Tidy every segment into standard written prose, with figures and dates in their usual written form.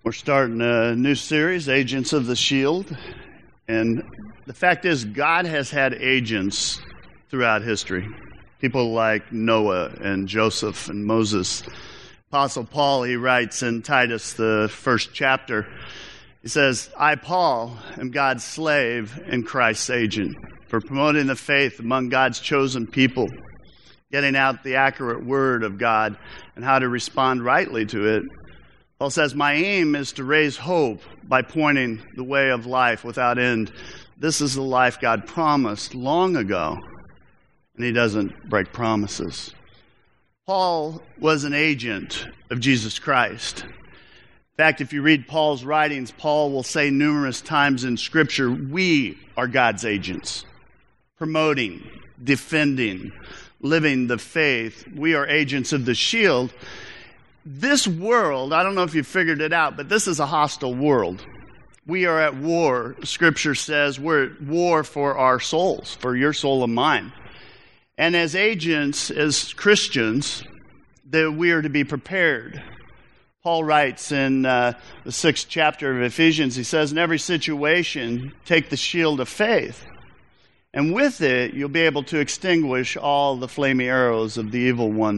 We're starting a new series, Agents of the Shield. And the fact is, God has had agents throughout history. People like Noah and Joseph and Moses. Apostle Paul, he writes in Titus, the first chapter, he says, I, Paul, am God's slave and Christ's agent for promoting the faith among God's chosen people, getting out the accurate word of God and how to respond rightly to it. Paul says, my aim is to raise hope by pointing the way of life without end. This is the life God promised long ago, and he doesn't break promises. Paul was an agent of Jesus Christ. In fact, if you read Paul's writings, Paul will say numerous times in Scripture, we are God's agents, promoting, defending, living the faith. We are agents of the shield. This world, I don't know if you figured it out, but this is a hostile world. We are at war. Scripture says we're at war for our souls, for your soul and mine. And as agents, as Christians, that we are to be prepared. Paul writes in the 6th chapter of Ephesians, he says, in every situation, take the shield of faith. And with it, you'll be able to extinguish all the flaming arrows of the evil one.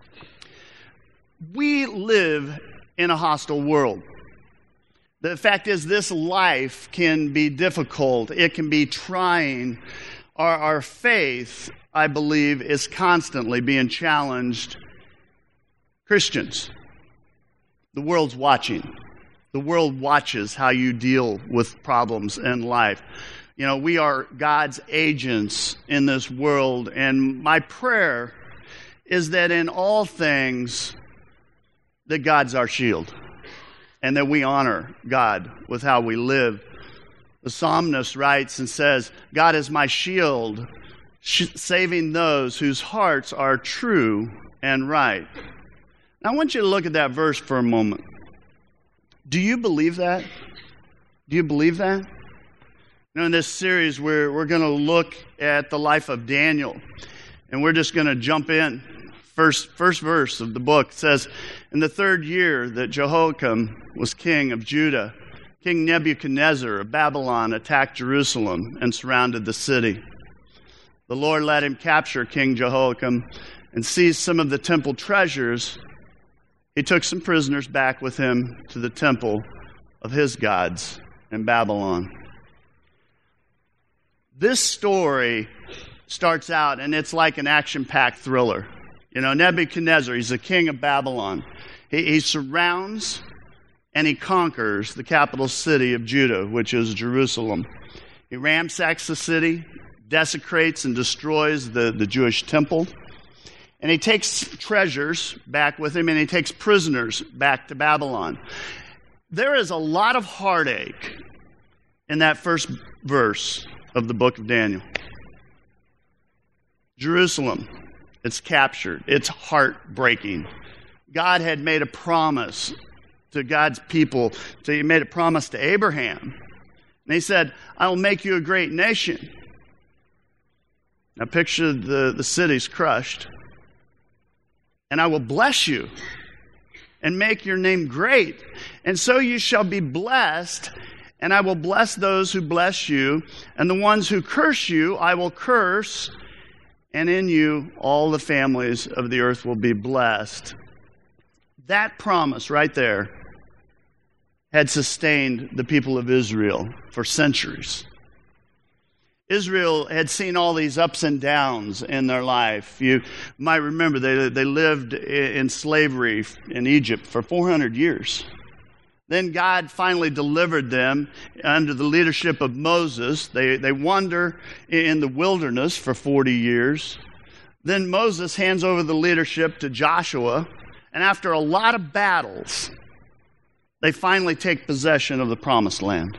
We live in a hostile world. The fact is, this life can be difficult. It can be trying. Our faith, I believe, is constantly being challenged. Christians, the world's watching. The world watches how you deal with problems in life. You know, we are God's agents in this world, and my prayer is that in all things, that God's our shield, and that we honor God with how we live. The psalmist writes and says, God is my shield, saving those whose hearts are true and right. Now, I want you to look at that verse for a moment. Do you believe that? Do you believe that? You know, in this series, we're going to look at the life of Daniel, and we're just going to jump in. First verse of the book says, in the 3rd year that Jehoiakim was king of Judah, King Nebuchadnezzar of Babylon attacked Jerusalem and surrounded the city. The Lord let him capture King Jehoiakim and seize some of the temple treasures. He took some prisoners back with him to the temple of his gods in Babylon. This story starts out, and it's like an action-packed thriller. You know, Nebuchadnezzar, he's the king of Babylon. He surrounds and he conquers the capital city of Judah, which is Jerusalem. He ransacks the city, desecrates and destroys the Jewish temple. And he takes treasures back with him, and he takes prisoners back to Babylon. There is a lot of heartache in that first verse of the book of Daniel. Jerusalem, it's captured. It's heartbreaking. God had made a promise to God's people. So he made a promise to Abraham. And he said, I will make you a great nation. Now picture the cities crushed. And I will bless you and make your name great. And so you shall be blessed. And I will bless those who bless you. And the ones who curse you, I will curse. And in you, all the families of the earth will be blessed. That promise right there had sustained the people of Israel for centuries. Israel had seen all these ups and downs in their life. You might remember they lived in slavery in Egypt for 400 years. Then God finally delivered them under the leadership of Moses. They wander in the wilderness for 40 years. Then Moses hands over the leadership to Joshua. And after a lot of battles, they finally take possession of the promised land.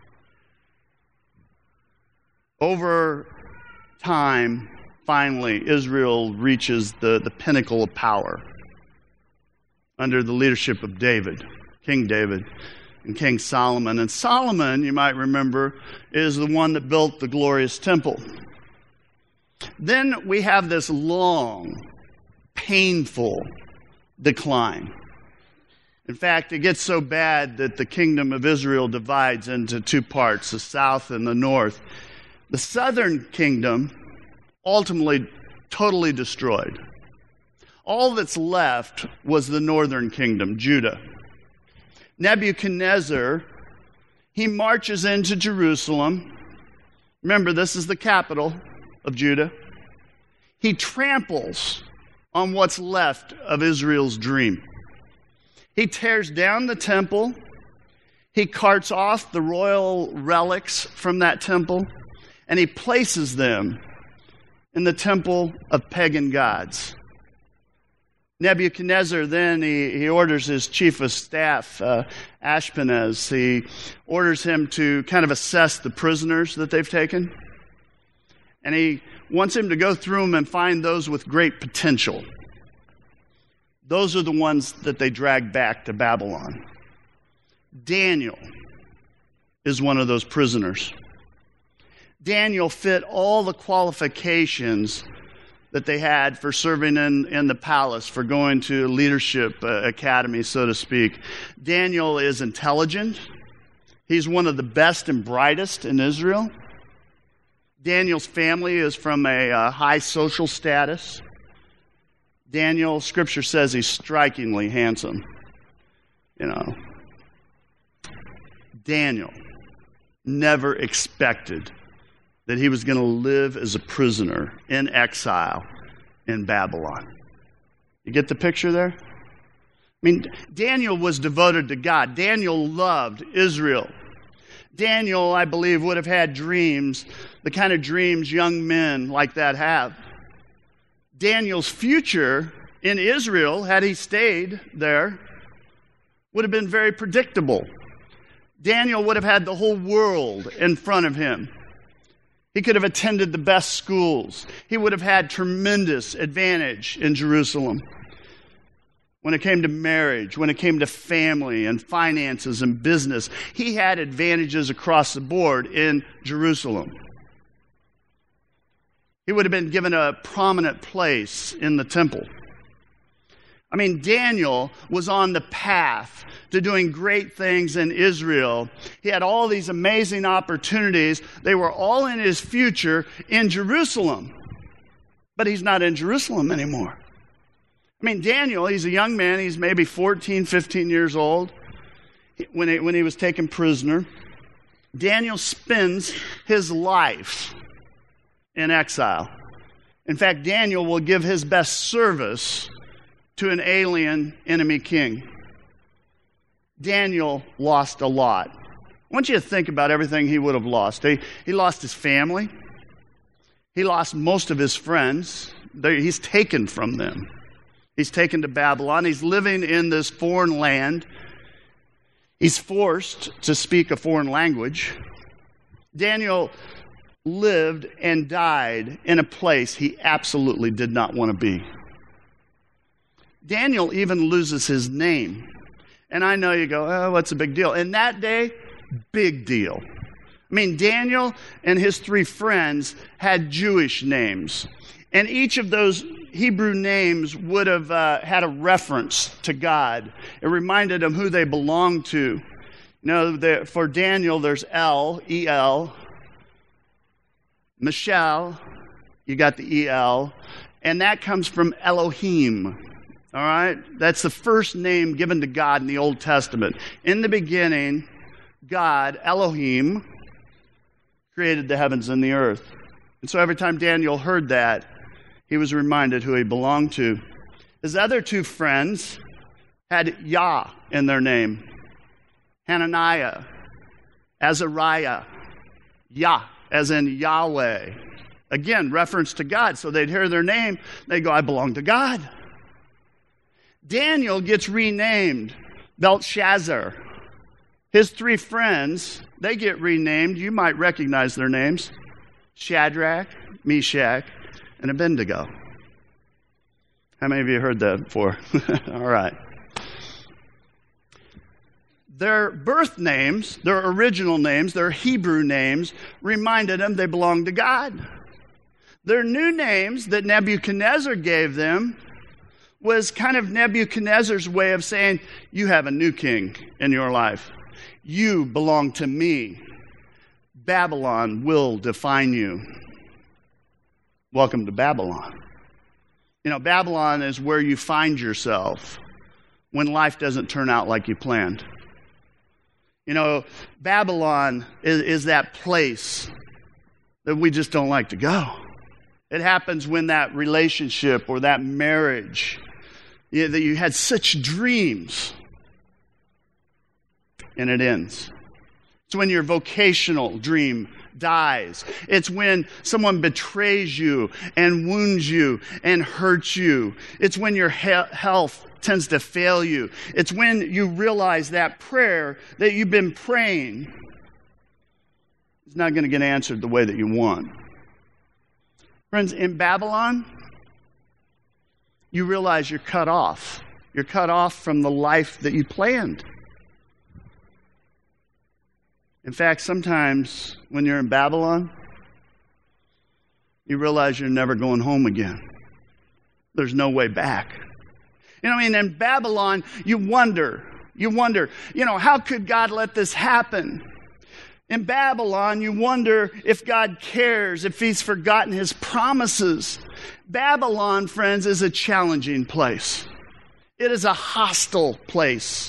Over time, finally, Israel reaches the pinnacle of power under the leadership of David. King David and King Solomon. And Solomon, you might remember, is the one that built the glorious temple. Then we have this long, painful decline. In fact, it gets so bad that the kingdom of Israel divides into two parts, the south and the north. The southern kingdom ultimately totally destroyed. All that's left was the northern kingdom, Judah. Nebuchadnezzar, he marches into Jerusalem. Remember, this is the capital of Judah. He tramples on what's left of Israel's dream. He tears down the temple. He carts off the royal relics from that temple, and he places them in the temple of pagan gods. Nebuchadnezzar then, he orders his chief of staff, Ashpenaz, he orders him to kind of assess the prisoners that they've taken. And he wants him to go through them and find those with great potential. Those are the ones that they drag back to Babylon. Daniel is one of those prisoners. Daniel fit all the qualifications that they had for serving in the palace, for going to leadership academy, so to speak. Daniel is intelligent. He's one of the best and brightest in Israel. Daniel's family is from a high social status. Daniel, Scripture says he's strikingly handsome. Daniel never expected that he was going to live as a prisoner in exile in Babylon. You get the picture there? Daniel was devoted to God. Daniel loved Israel. Daniel, I believe, would have had dreams, the kind of dreams young men like that have. Daniel's future in Israel, had he stayed there, would have been very predictable. Daniel would have had the whole world in front of him. He could have attended the best schools. He would have had tremendous advantage in Jerusalem. When it came to marriage, when it came to family and finances and business, he had advantages across the board in Jerusalem. He would have been given a prominent place in the temple. Daniel was on the path to doing great things in Israel. He had all these amazing opportunities. They were all in his future in Jerusalem. But he's not in Jerusalem anymore. Daniel, he's a young man. He's maybe 14, 15 years old when he was taken prisoner. Daniel spends his life in exile. In fact, Daniel will give his best service to an alien enemy king. Daniel lost a lot. I want you to think about everything he would have lost. He lost his family. He lost most of his friends. He's taken from them. He's taken to Babylon. He's living in this foreign land. He's forced to speak a foreign language. Daniel lived and died in a place he absolutely did not want to be. Daniel even loses his name. And I know you go, oh, what's the big deal? In that day, big deal. Daniel and his three friends had Jewish names. And each of those Hebrew names would have had a reference to God. It reminded them who they belonged to. For Daniel, there's El, E-L. Michelle, you got the E-L. And that comes from Elohim. All right? That's the first name given to God in the Old Testament. In the beginning, God, Elohim, created the heavens and the earth. And so every time Daniel heard that, he was reminded who he belonged to. His other two friends had Yah in their name. Hananiah, Azariah, Yah, as in Yahweh. Again, reference to God. So they'd hear their name, they'd go, I belong to God. Daniel gets renamed Belshazzar. His three friends, they get renamed. You might recognize their names. Shadrach, Meshach, and Abednego. How many of you heard that before? All right. Their birth names, their original names, their Hebrew names, reminded them they belonged to God. Their new names that Nebuchadnezzar gave them was kind of Nebuchadnezzar's way of saying, you have a new king in your life. You belong to me. Babylon will define you. Welcome to Babylon. You know, Babylon is where you find yourself when life doesn't turn out like you planned. You know, Babylon is that place that we just don't like to go. It happens when that relationship or that marriage, that you had such dreams, and it ends. It's when your vocational dream dies. It's when someone betrays you and wounds you and hurts you. It's when your health tends to fail you. It's when you realize that prayer that you've been praying is not going to get answered the way that you want. Friends, in Babylon, you realize you're cut off. You're cut off from the life that you planned. In fact, sometimes when you're in Babylon, you realize you're never going home again. There's no way back. You know, I mean, in Babylon, you wonder, how could God let this happen? In Babylon, you wonder if God cares, if he's forgotten his promises. Babylon, friends, is a challenging place. It is a hostile place.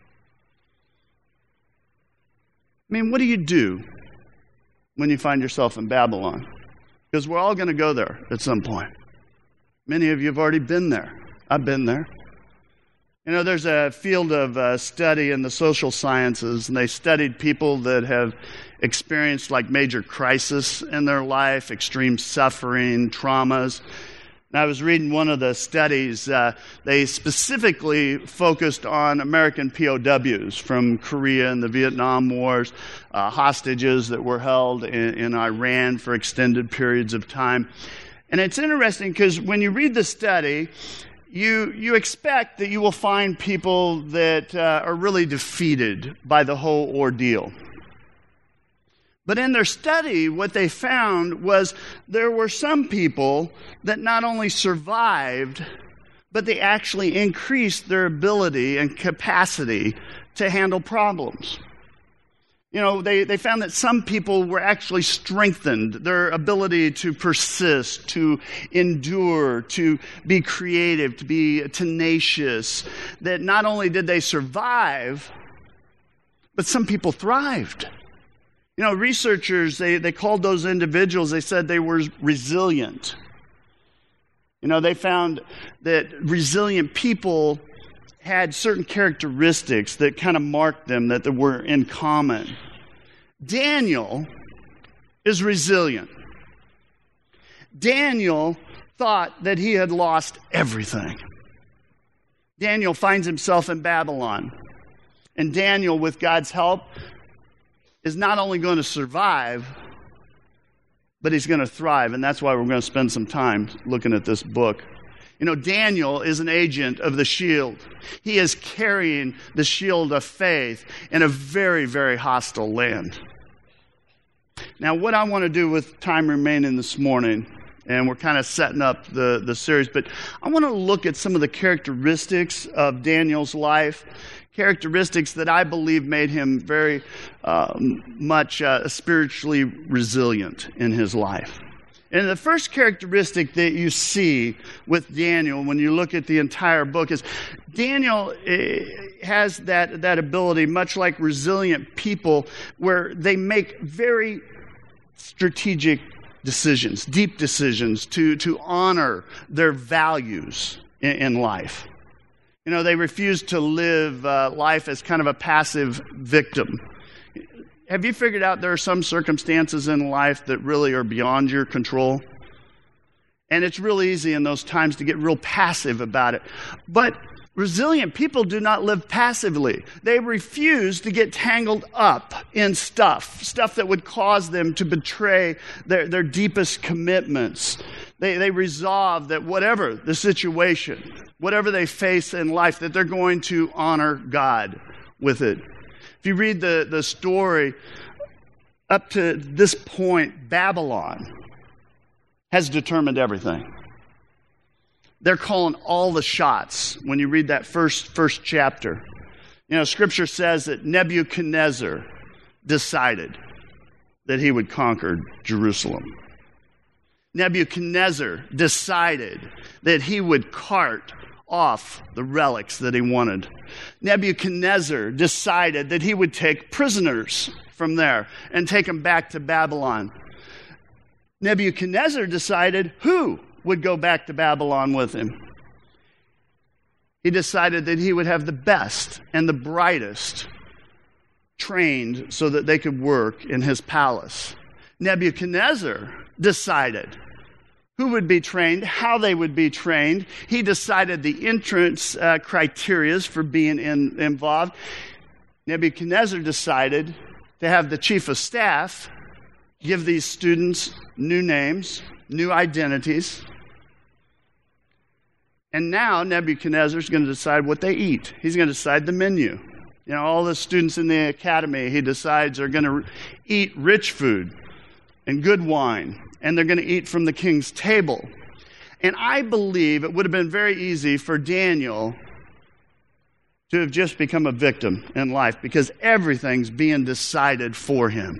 I mean, what do you do when you find yourself in Babylon? Because we're all going to go there at some point. Many of you have already been there. I've been there. You know, there's a field of study in the social sciences, and they studied people that have experienced like major crisis in their life, extreme suffering, traumas. And I was reading one of the studies. They specifically focused on American POWs from Korea and the Vietnam Wars, hostages that were held in Iran for extended periods of time. And it's interesting because when you read the study, you expect that you will find people that are really defeated by the whole ordeal. But in their study, what they found was there were some people that not only survived, but they actually increased their ability and capacity to handle problems. You know, they found that some people were actually strengthened, their ability to persist, to endure, to be creative, to be tenacious, that not only did they survive, but some people thrived. You know, researchers, they called those individuals, they said they were resilient. You know, they found that resilient people had certain characteristics that kind of marked them, that were in common. Daniel is resilient. Daniel thought that he had lost everything. Daniel finds himself in Babylon. And Daniel, with God's help, is not only going to survive, but he's going to thrive. And that's why we're going to spend some time looking at this book. You know, Daniel is an agent of the shield. He is carrying the shield of faith in a very, very hostile land. Now, what I want to do with time remaining this morning, and we're kind of setting up the series, but I want to look at some of the characteristics of Daniel's life, characteristics that I believe made him very much spiritually resilient in his life. And the first characteristic that you see with Daniel when you look at the entire book is Daniel has that ability, much like resilient people, where they make very strategic decisions, deep decisions to honor their values in life. You know, they refuse to live life as kind of a passive victim. Have you figured out there are some circumstances in life that really are beyond your control? And it's real easy in those times to get real passive about it. But resilient people do not live passively. They refuse to get tangled up in stuff that would cause them to betray their deepest commitments. They resolve that whatever the situation, whatever they face in life, that they're going to honor God with it. If you read the story, up to this point, Babylon has determined everything. They're calling all the shots when you read that first chapter. You know, Scripture says that Nebuchadnezzar decided that he would conquer Jerusalem. Nebuchadnezzar decided that he would cart off the relics that he wanted. Nebuchadnezzar decided that he would take prisoners from there and take them back to Babylon. Nebuchadnezzar decided who would go back to Babylon with him. He decided that he would have the best and the brightest trained so that they could work in his palace. Nebuchadnezzar decided who would be trained, how they would be trained. He decided the entrance criteria for being involved. Nebuchadnezzar decided to have the chief of staff give these students new names, new identities. And now Nebuchadnezzar is going to decide what they eat. He's going to decide the menu. You know, all the students in the academy, he decides, are going to eat rich food and good wine, and they're going to eat from the king's table. And I believe it would have been very easy for Daniel to have just become a victim in life because everything's being decided for him.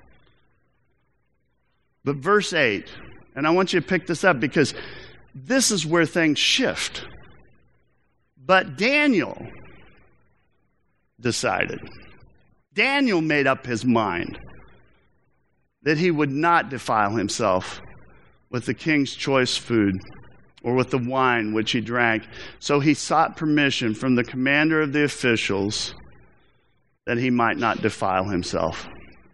But verse 8, and I want you to pick this up because this is where things shift. But Daniel decided. Daniel made up his mind that he would not defile himself with the king's choice food or with the wine which he drank. So he sought permission from the commander of the officials that he might not defile himself.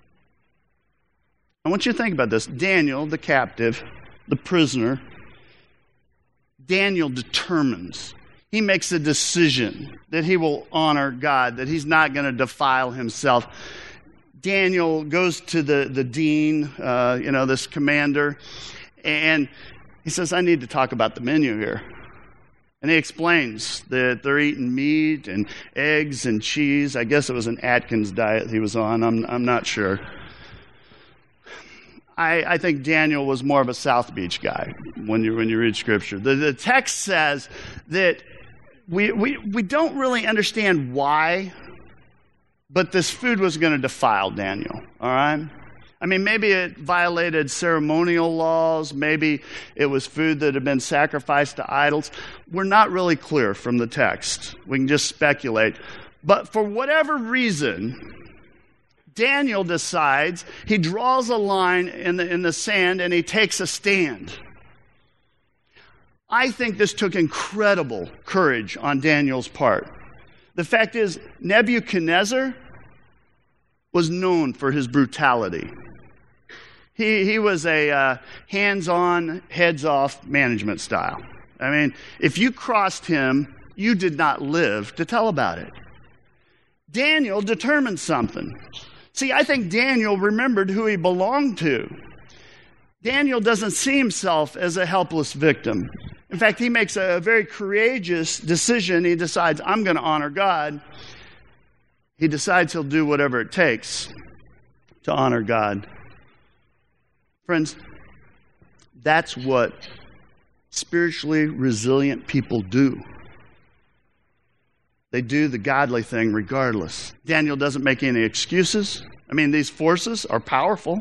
I want you to think about this. Daniel, the captive, the prisoner, Daniel determines. He makes a decision that he will honor God, that he's not going to defile himself. Daniel goes to the dean, this commander, and he says, I need to talk about the menu here. And he explains that they're eating meat and eggs and cheese. I guess it was an Atkins diet he was on. I'm not sure. I think Daniel was more of a South Beach guy when you read Scripture. The text says that we don't really understand why, but this food was going to defile Daniel, all right? I mean, maybe it violated ceremonial laws. Maybe it was food that had been sacrificed to idols. We're not really clear from the text. We can just speculate. But for whatever reason, Daniel decides, he draws a line in the sand and he takes a stand. I think this took incredible courage on Daniel's part. The fact is, Nebuchadnezzar was known for his brutality. He was a hands-on, heads-off management style. I mean, if you crossed him, you did not live to tell about it. Daniel determined something. See, I think Daniel remembered who he belonged to. Daniel doesn't see himself as a helpless victim. In fact, he makes a very courageous decision. He decides, I'm going to honor God. He decides he'll do whatever it takes to honor God. Friends, that's what spiritually resilient people do. They do the godly thing regardless. Daniel doesn't make any excuses. I mean, these forces are powerful.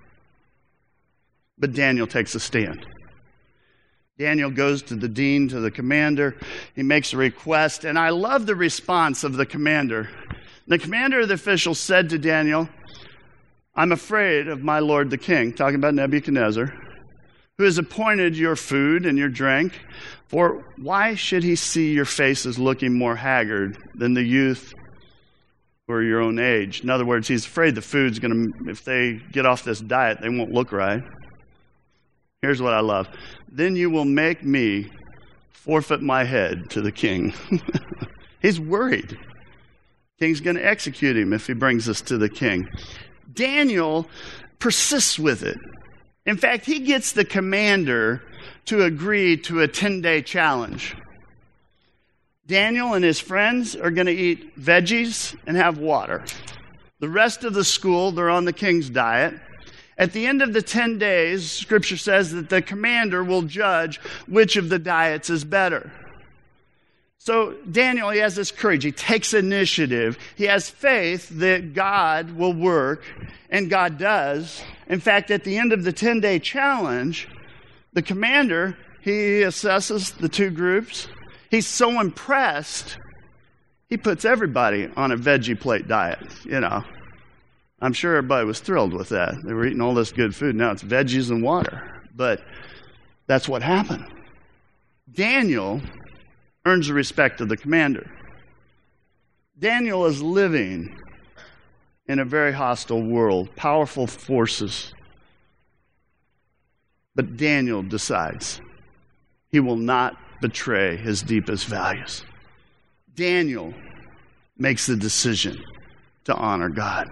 But Daniel takes a stand. Daniel goes to the dean, to the commander. He makes a request. And I love the response of the commander. The commander of the officials said to Daniel, I'm afraid of my lord the king, talking about Nebuchadnezzar, who has appointed your food and your drink. For why should he see your faces looking more haggard than the youth who are your own age? In other words, he's afraid the food's going to, if they get off this diet, they won't look right. Here's what I love. Then you will make me forfeit my head to the king. He's worried. King's going to execute him if he brings us to the king. Daniel persists with it. In fact, he gets the commander to agree to a 10-day challenge. Daniel and his friends are going to eat veggies and have water. The rest of the school, they're on the king's diet. At the end of the 10 days, Scripture says that the commander will judge which of the diets is better. So Daniel, he has this courage. He takes initiative. He has faith that God will work, and God does. In fact, at the end of the 10-day challenge, the commander, he assesses the two groups. He's so impressed, he puts everybody on a veggie plate diet, I'm sure everybody was thrilled with that. They were eating all this good food. Now it's veggies and water. But that's what happened. Daniel earns the respect of the commander. Daniel is living in a very hostile world, powerful forces. But Daniel decides he will not betray his deepest values. Daniel makes the decision to honor God.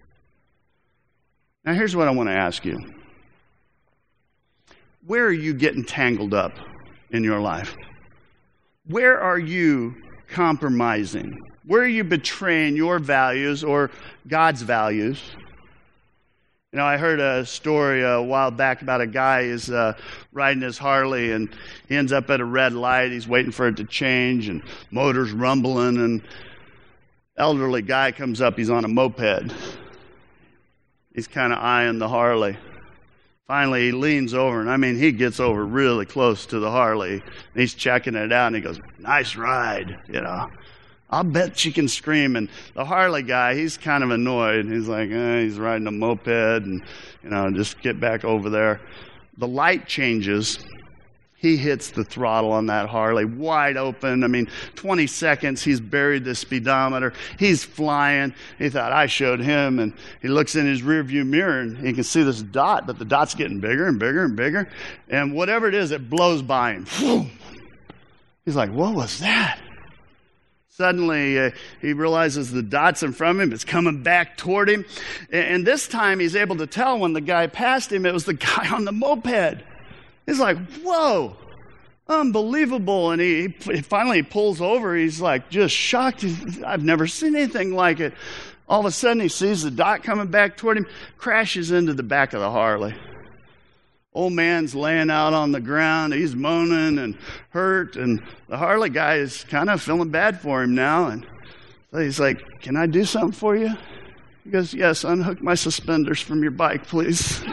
Now, here's what I want to ask you. Where are you getting tangled up in your life? Where are you compromising? Where are you betraying your values or God's values? I heard a story a while back about a guy who's riding his Harley, and he ends up at a red light. He's waiting for it to change, and motor's rumbling, and elderly guy comes up. He's on a moped. He's kind of eyeing the Harley. Finally, he leans over, and he gets over really close to the Harley. And he's checking it out, and he goes, "Nice ride, I'll bet she can scream." And the Harley guy, he's kind of annoyed. He's like, he's riding a moped, and, just get back over there. The light changes. He hits the throttle on that Harley, wide open. 20 seconds, he's buried the speedometer. He's flying. He thought, I showed him. And he looks in his rearview mirror, and he can see this dot, but the dot's getting bigger and bigger and bigger. And whatever it is, it blows by him. He's like, what was that? Suddenly, he realizes the dot's in front of him. It's coming back toward him. And this time, he's able to tell when the guy passed him, it was the guy on the moped. He's like, whoa, unbelievable. And he finally pulls over. He's like just shocked. I've never seen anything like it. All of a sudden, he sees the dot coming back toward him, crashes into the back of the Harley. Old man's laying out on the ground. He's moaning and hurt. And the Harley guy is kind of feeling bad for him now. And so he's like, can I do something for you? He goes, yes, unhook my suspenders from your bike, please.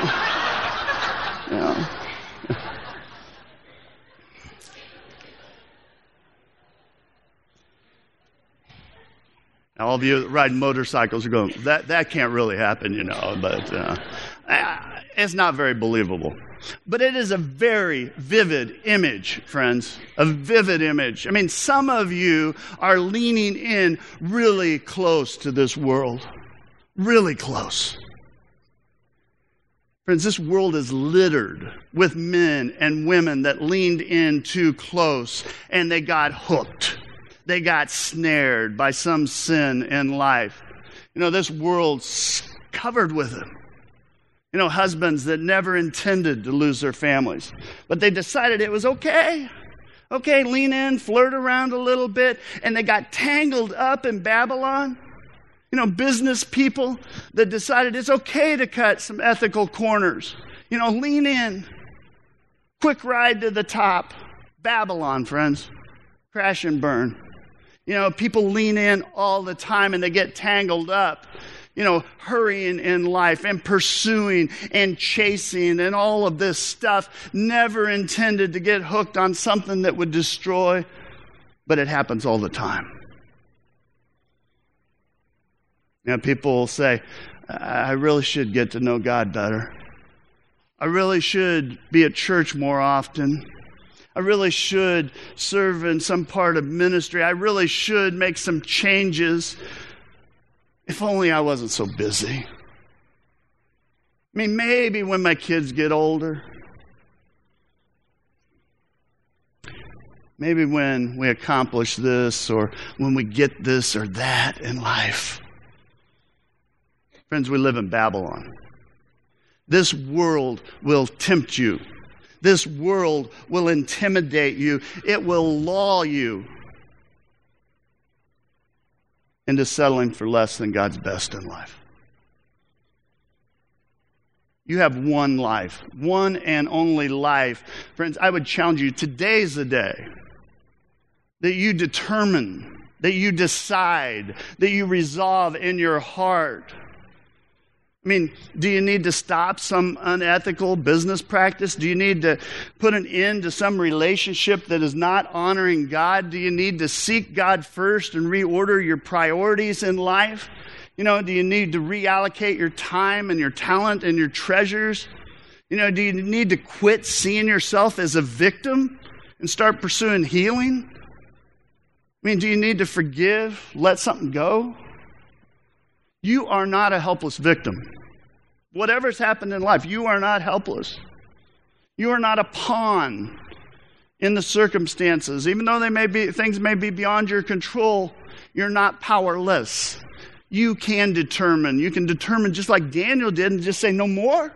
Now, all of you riding motorcycles are going, that can't really happen, but it's not very believable. But it is a very vivid image, friends, a vivid image. Some of you are leaning in really close to this world, really close. Friends, this world is littered with men and women that leaned in too close, and they got hooked. They got snared by some sin in life. This world's covered with them. Husbands that never intended to lose their families, but they decided it was okay. Okay, lean in, flirt around a little bit, and they got tangled up in Babylon. Business people that decided it's okay to cut some ethical corners. Lean in. Quick ride to the top. Babylon, friends. Crash and burn. People lean in all the time and they get tangled up. Hurrying in life and pursuing and chasing and all of this stuff, never intended to get hooked on something that would destroy, but it happens all the time. People will say, I really should get to know God better. I really should be at church more often. I really should serve in some part of ministry. I really should make some changes. If only I wasn't so busy. Maybe when my kids get older. Maybe when we accomplish this, or when we get this or that in life. Friends, we live in Babylon. This world will tempt you. This world will intimidate you. It will lull you into settling for less than God's best in life. You have one life, one and only life. Friends, I would challenge you, today's the day that you determine, that you decide, that you resolve in your heart. I mean, do you need to stop some unethical business practice? Do you need to put an end to some relationship that is not honoring God? Do you need to seek God first and reorder your priorities in life? Do you need to reallocate your time and your talent and your treasures? Do you need to quit seeing yourself as a victim and start pursuing healing? Do you need to forgive, let something go? You are not a helpless victim. Whatever's happened in life, you are not helpless. You are not a pawn in the circumstances. Even though things may be beyond your control, you're not powerless. You can determine just like Daniel did and just say no more.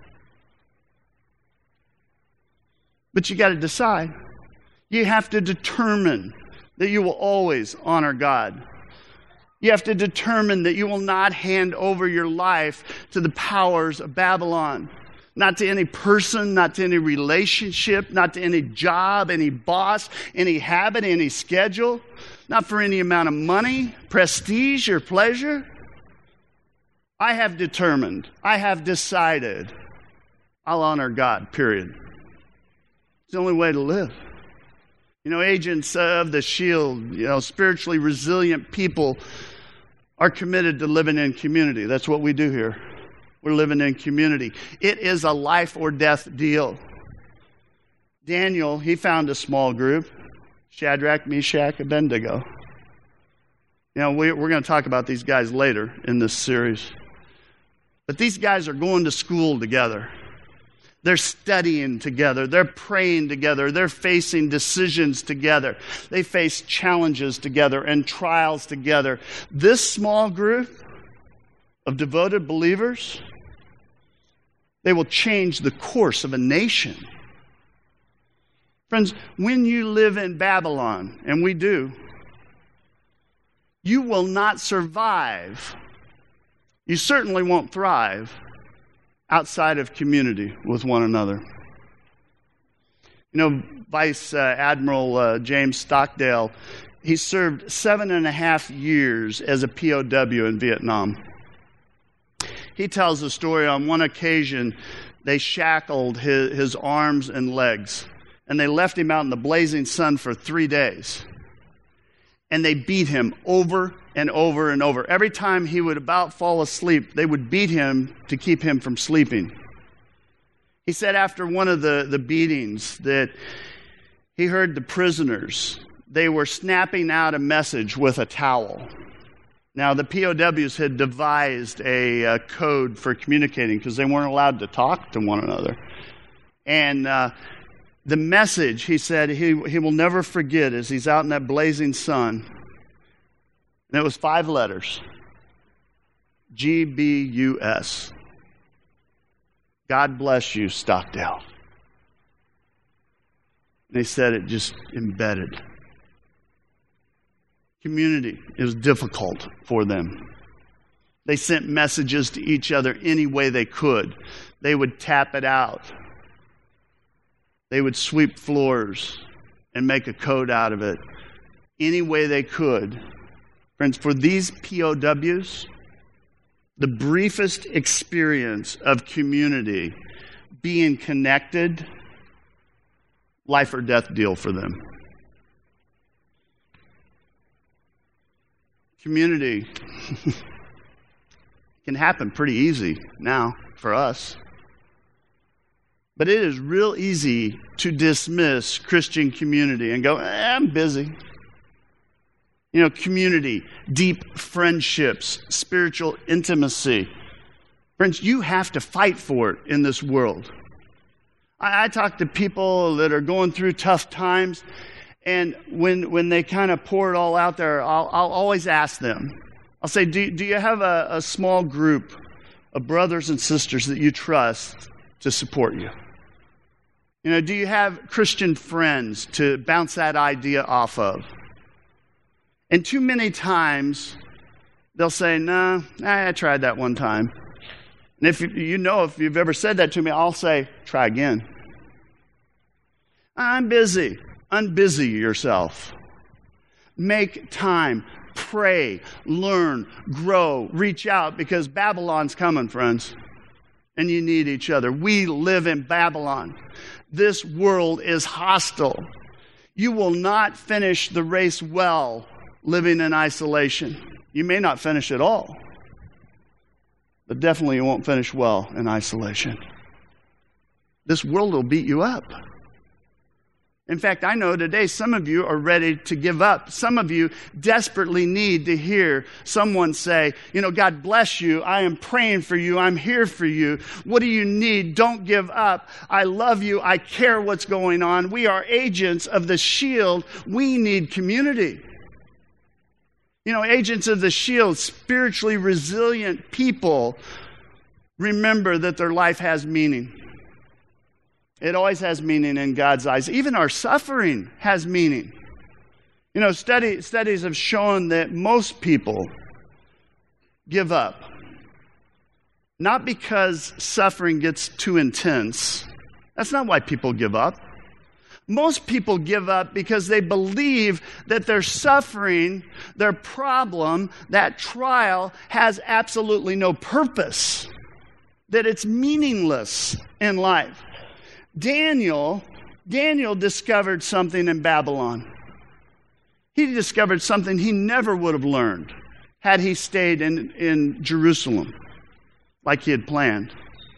But you got to decide. You have to determine that you will always honor God. You have to determine that you will not hand over your life to the powers of Babylon. Not to any person, not to any relationship, not to any job, any boss, any habit, any schedule. Not for any amount of money, prestige, or pleasure. I have determined, I have decided, I'll honor God, period. It's the only way to live. Agents of the shield, spiritually resilient people are committed to living in community. That's what we do here. We're living in community. It is a life or death deal. Daniel, he found a small group. Shadrach, Meshach, Abednego. We're going to talk about these guys later in this series. But these guys are going to school together. They're studying together. They're praying together. They're facing decisions together. They face challenges together and trials together. This small group of devoted believers, they will change the course of a nation. Friends, when you live in Babylon, and we do, you will not survive. You certainly won't thrive outside of community with one another. Vice Admiral James Stockdale, he served 7.5 years as a POW in Vietnam. He tells the story on one occasion, they shackled his arms and legs. And they left him out in the blazing sun for 3 days. And they beat him over and over and over. Every time he would about fall asleep, they would beat him to keep him from sleeping. He said after one of the beatings that he heard the prisoners, they were snapping out a message with a towel. Now, the POWs had devised a code for communicating because they weren't allowed to talk to one another. And the message, he said, he will never forget as he's out in that blazing sun. And it was 5 letters. GBUS. God bless you, Stockdale. And they said it just embedded. Community, it was difficult for them. They sent messages to each other any way they could. They would tap it out. They would sweep floors and make a code out of it any way they could. Friends, for these POWs, the briefest experience of community, being connected, life or death deal for them. Community can happen pretty easy now for us. But it is real easy to dismiss Christian community and go, I'm busy. Community, deep friendships, spiritual intimacy. Friends, you have to fight for it in this world. I talk to people that are going through tough times, and when they kind of pour it all out there, I'll always ask them. I'll say, do you have a small group of brothers and sisters that you trust to support you? Do you have Christian friends to bounce that idea off of? And too many times, they'll say, no, I tried that one time. And if you've ever said that to me, I'll say, try again. I'm busy. Unbusy yourself. Make time. Pray. Learn. Grow. Reach out, because Babylon's coming, friends. And you need each other. We live in Babylon. This world is hostile. You will not finish the race well living in isolation. You may not finish at all, but definitely you won't finish well in isolation. This world will beat you up. In fact, I know today some of you are ready to give up. Some of you desperately need to hear someone say, God bless you. I am praying for you. I'm here for you. What do you need? Don't give up. I love you. I care what's going on. We are agents of the shield. We need community. Agents of the shield, spiritually resilient people, remember that their life has meaning. It always has meaning in God's eyes. Even our suffering has meaning. Studies have shown that most people give up. Not because suffering gets too intense. That's not why people give up. Most people give up because they believe that their suffering, their problem, that trial has absolutely no purpose. That it's meaningless in life. Daniel discovered something in Babylon. He discovered something he never would have learned had he stayed in Jerusalem like he had planned.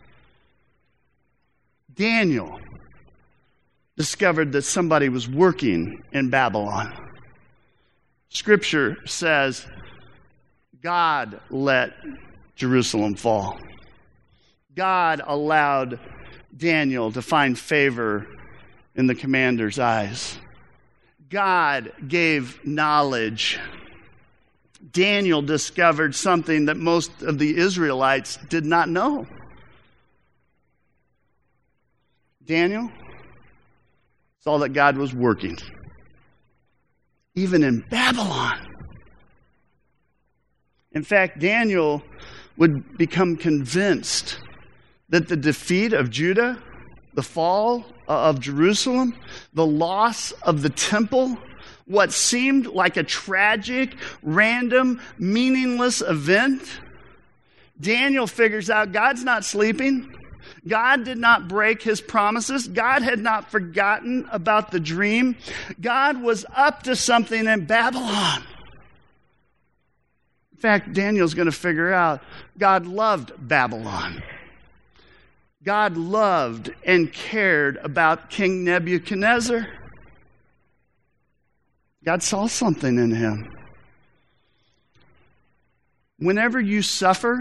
Daniel discovered that somebody was working in Babylon. Scripture says God let Jerusalem fall. God allowed Daniel to find favor in the commander's eyes. God gave knowledge. Daniel discovered something that most of the Israelites did not know. Daniel saw that God was working, even in Babylon. In fact, Daniel would become convinced that the defeat of Judah, the fall of Jerusalem, the loss of the temple, what seemed like a tragic, random, meaningless event, Daniel figures out God's not sleeping. God did not break his promises. God had not forgotten about the dream. God was up to something in Babylon. In fact, Daniel's going to figure out God loved Babylon. God loved and cared about King Nebuchadnezzar. God saw something in him. Whenever you suffer,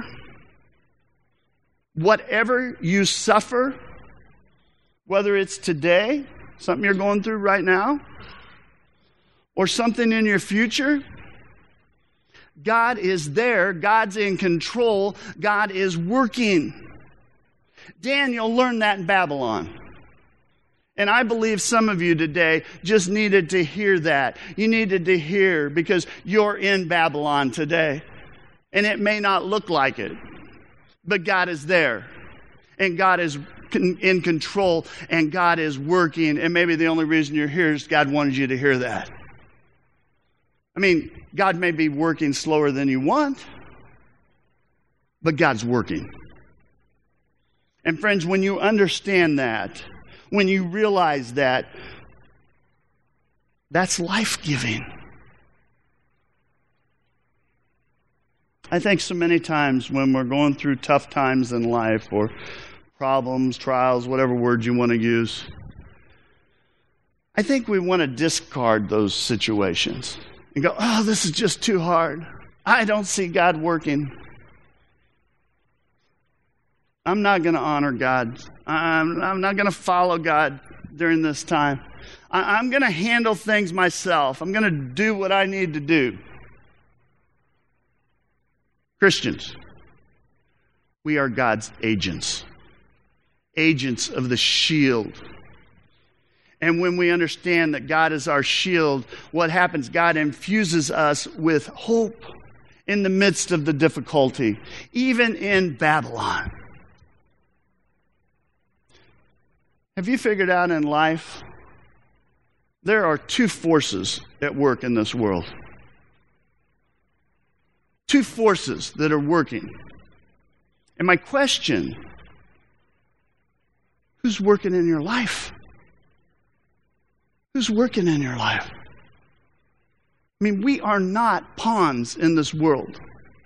whatever you suffer, whether it's today, something you're going through right now, or something in your future, God is there. God's in control. God is working. Daniel learned that in Babylon. And I believe some of you today just needed to hear that. You needed to hear because you're in Babylon today. And it may not look like it, but God is there. And God is in control. And God is working. And maybe the only reason you're here is God wanted you to hear that. I mean, God may be working slower than you want, but God's working. And friends, when you understand that, when you realize that, that's life-giving. I think so many times when we're going through tough times in life or problems, trials, whatever word you want to use, I think we want to discard those situations and go, oh, this is just too hard. I don't see God working. I'm not going to honor God. I'm not going to follow God during this time. I'm going to handle things myself. I'm going to do what I need to do. Christians, we are God's agents. Agents of the shield. And when we understand that God is our shield, what happens? God infuses us with hope in the midst of the difficulty, even in Babylon. Have you figured out in life there are two forces at work in this world? Two forces that are working. And my question, who's working in your life? Who's working in your life? I mean, we are not pawns in this world.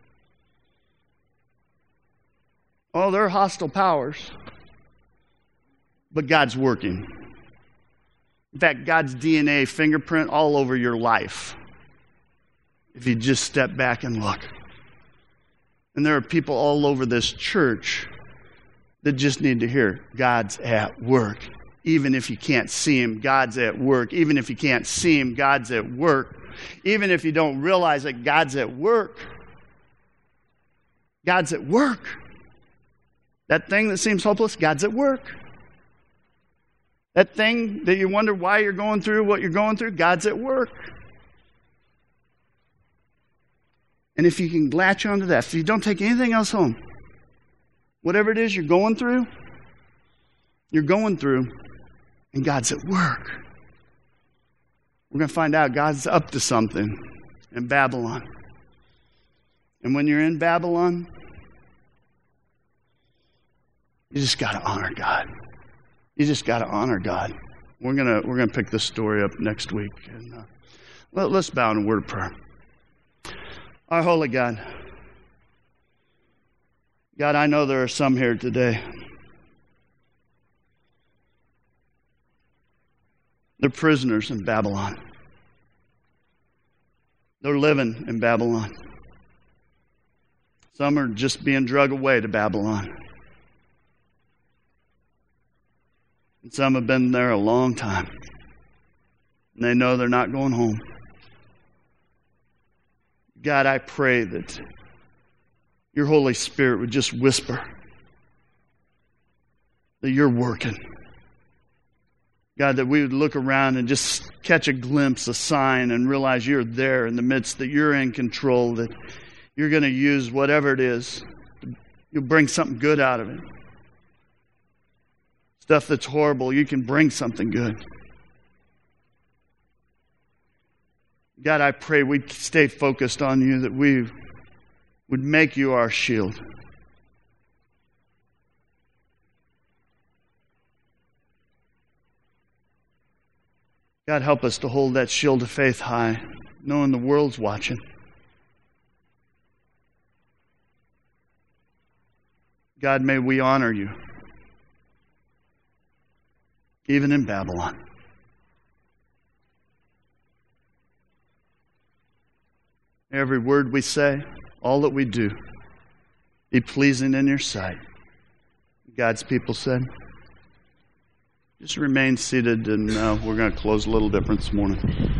Oh, they're hostile powers. But God's working. In fact, God's DNA fingerprint all over your life. If you just step back and look. And there are people all over this church that just need to hear God's at work. Even if you can't see Him, God's at work. Even if you can't see Him, God's at work. Even if you don't realize that God's at work. God's at work. That thing that seems hopeless, God's at work. That thing that you wonder why you're going through what you're going through, God's at work. And if you can latch onto that, if you don't take anything else home, whatever it is you're going through, and God's at work. We're going to find out God's up to something in Babylon. And when you're in Babylon, you just got to honor God. You just got to honor God. We're gonna pick this story up next week. And let's bow in a word of prayer. Our holy God, I know there are some here today. They're prisoners in Babylon. They're living in Babylon. Some are just being dragged away to Babylon. And some have been there a long time. And they know they're not going home. God, I pray that your Holy Spirit would just whisper that you're working. God, that we would look around and just catch a glimpse, a sign, and realize you're there in the midst, that you're in control, that you're going to use whatever it is. You'll bring something good out of it. Stuff that's horrible, you can bring something good. God, I pray we'd stay focused on you, that we would make you our shield. God, help us to hold that shield of faith high, knowing the world's watching. God, may we honor you, even in Babylon. Every word we say, all that we do, be pleasing in your sight. God's people said. Just remain seated, and we're going to close a little different this morning.